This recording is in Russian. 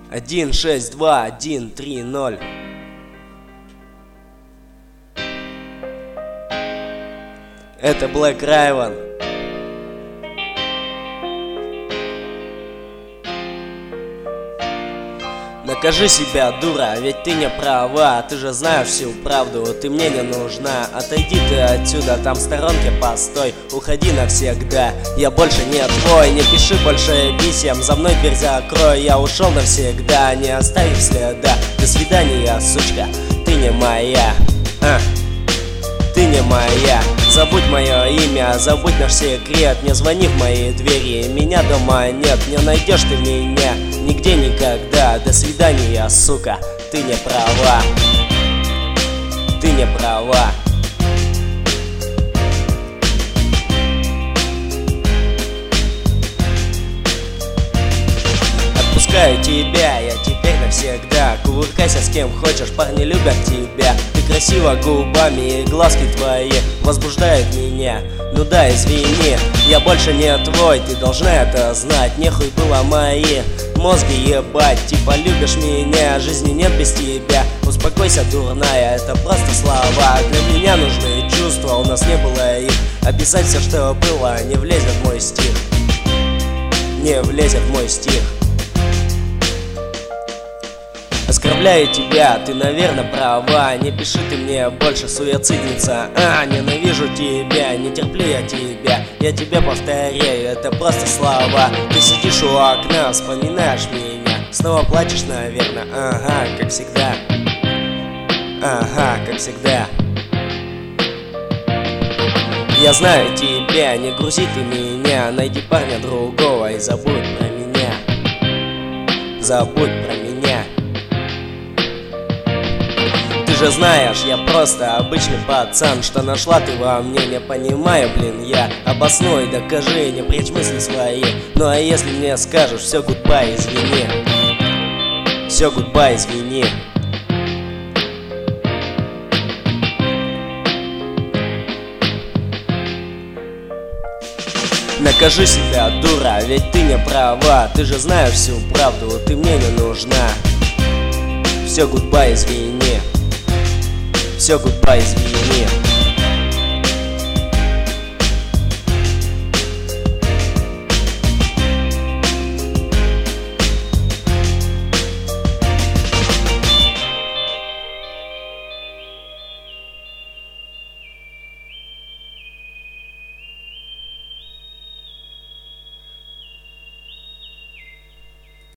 162-130. Это Black Raven. Накажи себя, дура, ведь ты не права. Ты же знаешь всю правду, ты мне не нужна. Отойди ты отсюда, там в сторонке постой. Уходи навсегда, я больше не твой. Не пиши больше писем, за мной дверь закрой. Я ушел навсегда, не оставив следа. До свидания, сучка, ты не моя. Ты не моя. Забудь мое имя, забудь наш секрет. Не звони в мои двери, меня дома нет. Не найдешь ты меня нигде никогда. До свидания, сука, ты не права. Ты не права. Отпускаю тебя, я теперь навсегда. Кувыркайся с кем хочешь, парни любят тебя. Ты красиво губами и глазки твои возбуждают меня. Ну да, извини, я больше не твой, ты должна это знать. Нехуй было мои мозги ебать. Типа любишь меня, жизни нет без тебя. Успокойся, дурная, это просто слова. Для меня нужны чувства, у нас не было их. Описать все, что было, не влезет в мой стих. Не влезет в мой стих. Оскорбляю тебя, ты, наверное, права. Не пиши ты мне больше, суицидница. Ненавижу тебя, не терплю я тебя. Я тебе повторяю, это просто слова. Ты сидишь у окна, вспоминаешь меня. Снова плачешь, наверное, ага, как всегда. Ага, как всегда. Я знаю тебя, не грузи ты меня. Найди парня другого и забудь про меня. Забудь про меня. Ты же знаешь, я просто обычный пацан. Что нашла ты во мне, не понимаю, блин, я. Обоснуй, докажи, не прячь мысли свои. Ну а если мне скажешь, все, гудбай, извини. Все, гудбай, извини. Накажи себя, дура, ведь ты не права. Ты же знаешь всю правду, ты мне не нужна. Все, гудбай, извини. Все, гудбай, извини.